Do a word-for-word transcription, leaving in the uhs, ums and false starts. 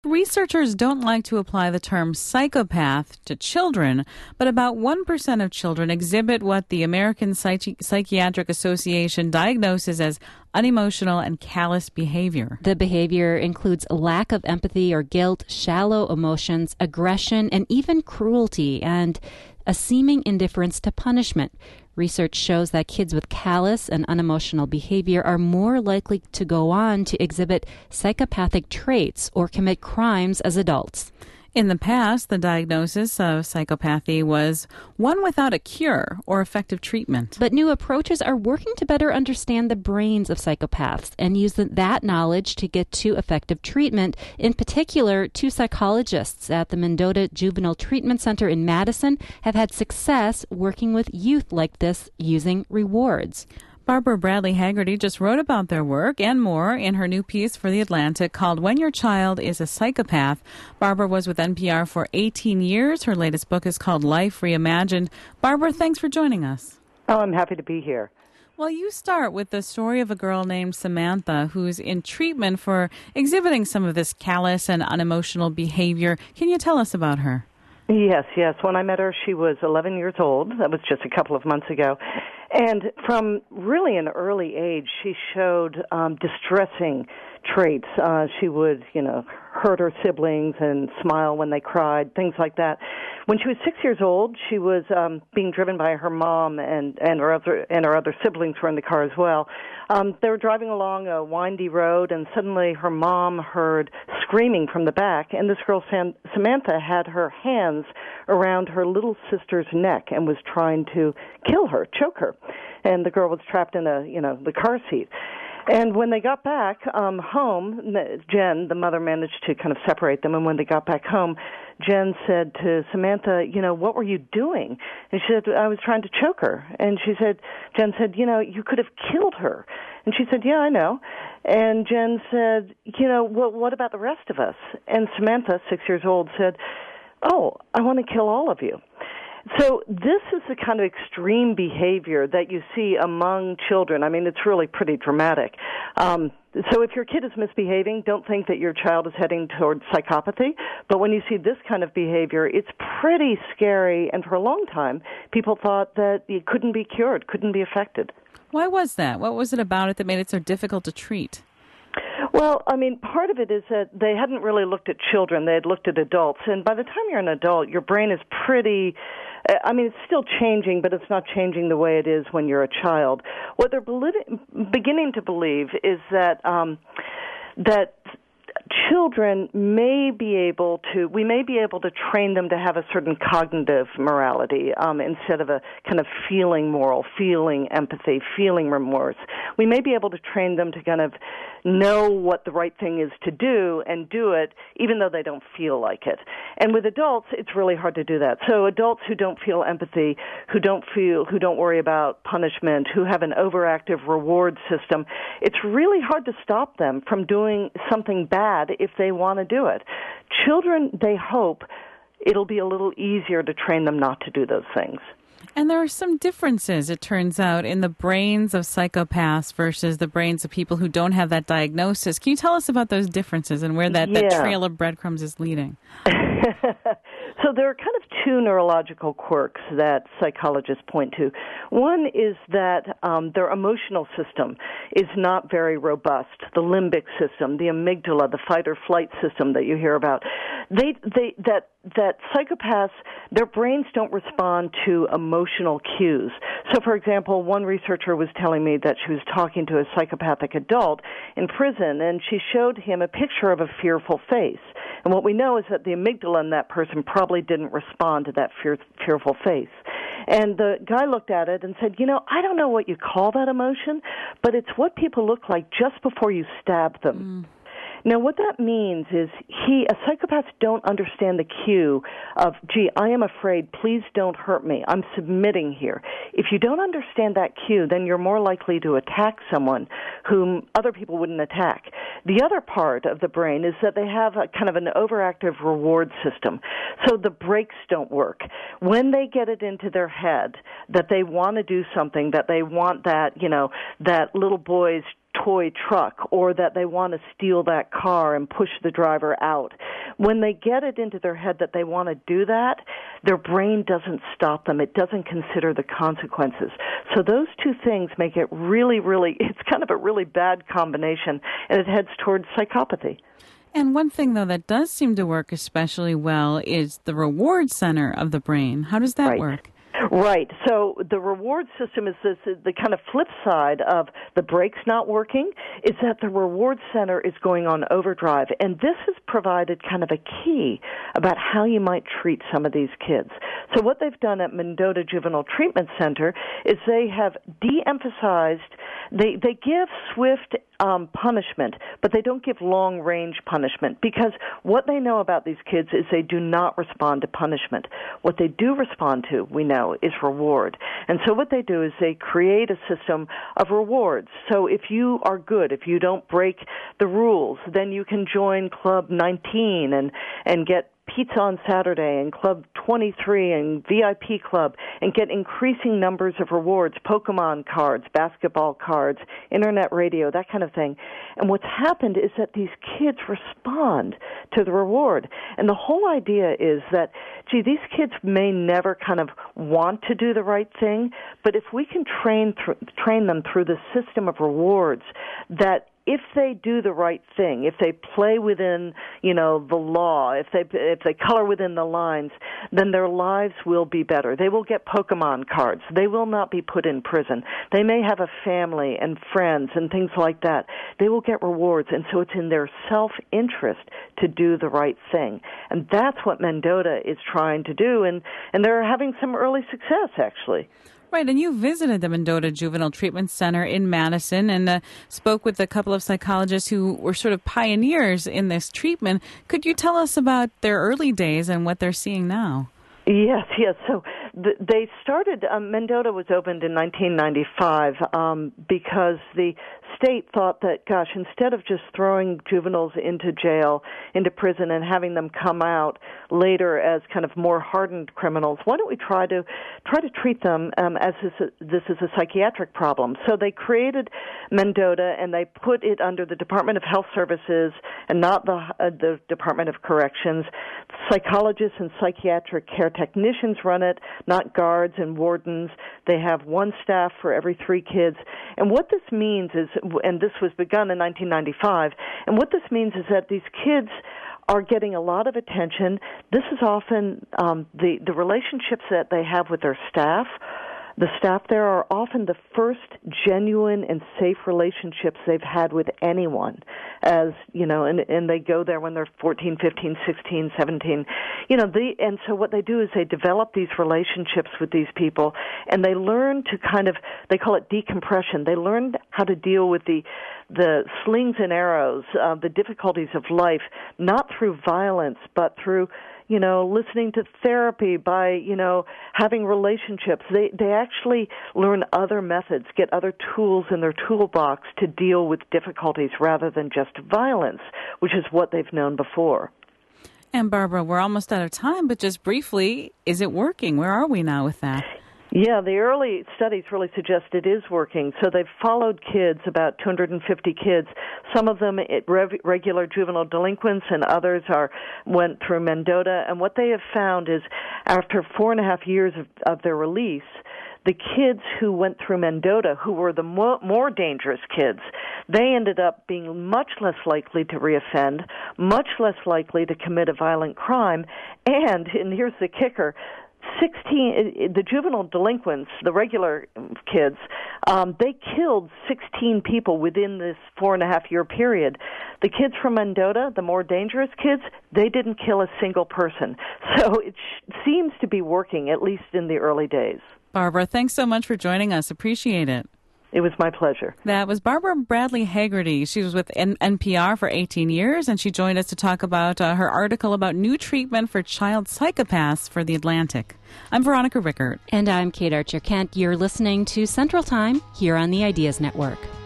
Researchers don't like to apply the term psychopath to children, but about one percent of children exhibit what the American Psychi- Psychiatric Association diagnoses as unemotional and callous behavior. The behavior includes lack of empathy or guilt, shallow emotions, aggression, and even cruelty, and a seeming indifference to punishment. Research shows that kids with callous and unemotional behavior are more likely to go on to exhibit psychopathic traits or commit crimes as adults. In the past, the diagnosis of psychopathy was one without a cure or effective treatment. But new approaches are working to better understand the brains of psychopaths and use that knowledge to get to effective treatment. In particular, two psychologists at the Mendota Juvenile Treatment Center in Madison have had success working with youth like this using rewards. Barbara Bradley Haggerty just wrote about their work and more in her new piece for The Atlantic called When Your Child is a Psychopath. Barbara was with N P R for eighteen years. Her latest book is called Life Reimagined. Barbara, thanks for joining us. Oh, I'm happy to be here. Well, you start with the story of a girl named Samantha who's in treatment for exhibiting some of this callous and unemotional behavior. Can you tell us about her? Yes, yes. When I met her, she was eleven years old. That was just a couple of months ago. And from really an early age, she showed um, distressing traits. Uh, she would, you know, hurt her siblings and smile when they cried, things like that. When she was six years old, she was um, being driven by her mom, and, and her other and her other siblings were in the car as well. Um, they were driving along a windy road, and suddenly her mom heard screaming from the back, and this girl, Sam, Samantha, had her hands around her little sister's neck and was trying to kill her, choke her. And the girl was trapped in a, you know, the car seat. And when they got back um, home, Jen, the mother, managed to kind of separate them. And when they got back home, Jen said to Samantha, you know, what were you doing? And she said, I was trying to choke her. And she said, Jen said, you know, you could have killed her. And she said, yeah, I know. And Jen said, you know, well, what about the rest of us? And Samantha, six years old, said, oh, I want to kill all of you. So this is the kind of extreme behavior that you see among children. I mean, it's really pretty dramatic. Um, so if your kid is misbehaving, don't think that your child is heading toward psychopathy. But when you see this kind of behavior, it's pretty scary. And for a long time, people thought that it couldn't be cured, couldn't be affected. Why was that? What was it about it that made it so difficult to treat? Well, I mean, part of it is that they hadn't really looked at children. They had looked at adults. And by the time you're an adult, your brain is pretty, I mean, it's still changing, but it's not changing the way it is when you're a child. What they're beginning to believe is that um, that children may be able to, we may be able to train them to have a certain cognitive morality um, instead of a kind of feeling moral, feeling empathy, feeling remorse. We may be able to train them to kind of know what the right thing is to do and do it even though they don't feel like it. And with adults, it's really hard to do that. So adults who don't feel empathy, who don't feel, who don't worry about punishment, who have an overactive reward system, it's really hard to stop them from doing something bad if they want to do it. Children, they hope it'll be a little easier to train them not to do those things. And there are some differences, it turns out, in the brains of psychopaths versus the brains of people who don't have that diagnosis. Can you tell us about those differences and where that, yeah. that trail of breadcrumbs is leading? So there are kind of two neurological quirks that psychologists point to. One is that um, their emotional system is not very robust. The limbic system, the amygdala, the fight or flight system that you hear about, they, they, that, that psychopaths, their brains don't respond to emotional cues. So, for example, one researcher was telling me that she was talking to a psychopathic adult in prison, and she showed him a picture of a fearful face. And what we know is that the amygdala in that person probably didn't respond to that fear, fearful face. And the guy looked at it and said, you know, I don't know what you call that emotion, but it's what people look like just before you stab them. Mm. Now, what that means is he, a psychopaths don't understand the cue of, gee, I am afraid, please don't hurt me. I'm submitting here. If you don't understand that cue, then you're more likely to attack someone whom other people wouldn't attack. The other part of the brain is that they have a kind of an overactive reward system. So the brakes don't work. When they get it into their head that they want to do something, that they want that, you know, that little boy's toy truck, or that they want to steal that car and push the driver out. When they get it into their head that they want to do that, their brain doesn't stop them. It doesn't consider the consequences. So those two things make it really, really, it's kind of a really bad combination, and it heads towards psychopathy. And one thing, though, that does seem to work especially well is the reward center of the brain. How does that Right. work? Right. So the reward system is this, the kind of flip side of the brakes not working, is that the reward center is going on overdrive. And this has provided kind of a key about how you might treat some of these kids. So what they've done at Mendota Juvenile Treatment Center is they have de-emphasized, they, they give swift um, punishment, but they don't give long-range punishment, because what they know about these kids is they do not respond to punishment. What they do respond to, we know, is reward. And so what they do is they create a system of rewards. So if you are good, if you don't break the rules, then you can join Club nineteen and, and get pizza on Saturday and Club twenty-three and V I P Club, and get increasing numbers of rewards, Pokemon cards, basketball cards, internet radio, that kind of thing. And what's happened is that these kids respond to the reward. And the whole idea is that, gee, these kids may never kind of want to do the right thing, but if we can train th- train them through the system of rewards, that if they do the right thing, if they play within, you know, the law, if they if they color within the lines, then their lives will be better. They will get Pokemon cards. They will not be put in prison. They may have a family and friends and things like that. They will get rewards, and so it's in their self-interest to do the right thing. And that's what Mendota is trying to do, and, and they're having some early success, actually. Right, and you visited the Mendota Juvenile Treatment Center in Madison and uh, spoke with a couple of psychologists who were sort of pioneers in this treatment. Could you tell us about their early days and what they're seeing now? Yes, yes. So th- they started, um, Mendota was opened in nineteen ninety-five um, because the state thought that, gosh, instead of just throwing juveniles into jail, into prison, and having them come out later as kind of more hardened criminals, why don't we try to try to treat them um, as this, this is a psychiatric problem? So they created Mendota, and they put it under the Department of Health Services and not the, uh, the Department of Corrections. Psychologists and psychiatric care technicians run it, not guards and wardens. They have one staff for every three kids. And what this means is, and this was begun in nineteen ninety-five, and what this means is that these kids are getting a lot of attention. This is often um, the, the relationships that they have with their staff. The staff there are often the first genuine and safe relationships they've had with anyone, as, you know, and, and they go there when they're fourteen, fifteen, sixteen, seventeen. You know, they, and so what they do is they develop these relationships with these people, and they learn to kind of, they call it decompression. They learn how to deal with the the slings and arrows, uh, the difficulties of life, not through violence, but through, you know, listening to therapy, by, you know, having relationships. They they actually learn other methods, get other tools in their toolbox to deal with difficulties rather than just violence, which is what they've known before. And Barbara, we're almost out of time, but just briefly, is it working? Where are we now with that? Yeah, the early studies really suggest it is working. So they've followed kids, about two hundred fifty kids. Some of them regular juvenile delinquents, and others are went through Mendota. And what they have found is, after four and a half years of, of their release, the kids who went through Mendota, who were the more, more dangerous kids, they ended up being much less likely to reoffend, much less likely to commit a violent crime, and, and here's the kicker, sixteen, the juvenile delinquents, the regular kids, um, they killed sixteen people within this four and a half year period. The kids from Mendota, the more dangerous kids, they didn't kill a single person. So it sh- seems to be working, at least in the early days. Barbara, thanks so much for joining us. Appreciate it. It was my pleasure. That was Barbara Bradley Hagerty. She was with N P R for eighteen years, and she joined us to talk about uh, her article about new treatment for child psychopaths for The Atlantic. I'm Veronica Rickert. And I'm Kate Archer-Kent. You're listening to Central Time here on the Ideas Network.